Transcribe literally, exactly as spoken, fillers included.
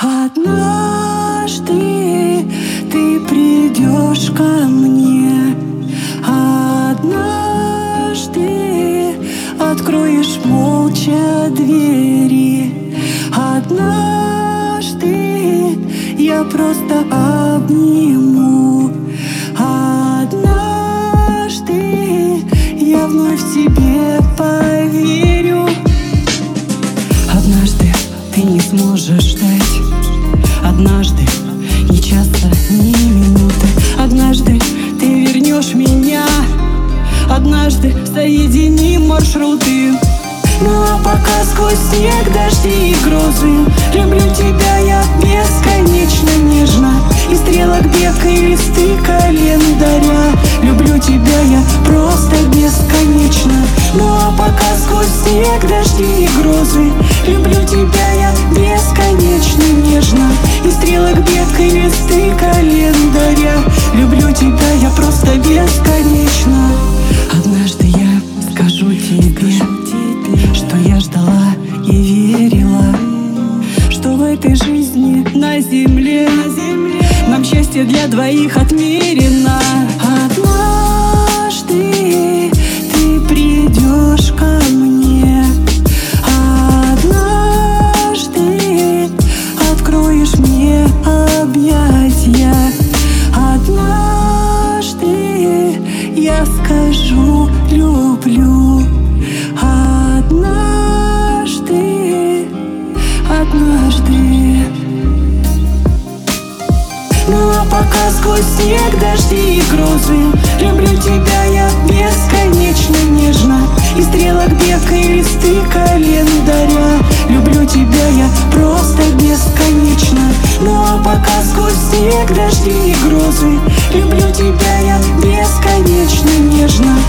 Однажды ты придешь ко мне, однажды откроешь молча двери, однажды я просто обниму, однажды я вновь тебе поверю. Однажды ты не сможешь ждать, однажды ни часа, ни минуты, однажды ты вернешь меня, однажды соединим маршруты. Ну а пока сквозь снег, дожди и грозы люблю тебя я бесконечно нежно. И стрелок бег и листы календаря люблю тебя я просто бесконечно. Ну а пока сквозь снег, дожди и грозы люблю тебя я бесконечно нежно. И стрелок бег и листы календаря люблю тебя я просто бесконечно. Однажды я скажу тебе, что я ждала и верила, что в этой жизни на земле, на земле нам счастье для двоих отмерено. Однажды ты придешь ко мне, однажды откроешь мне объятия, однажды я скажу люблю, однажды, однажды. Ну а пока сквозь снег, дожди и грозы люблю тебя я бесконечно нежно. И стрелок бег и листы календаря люблю тебя я просто бесконечно. Ну а пока сквозь снег, дожди и грозы люблю тебя я бесконечно нежно.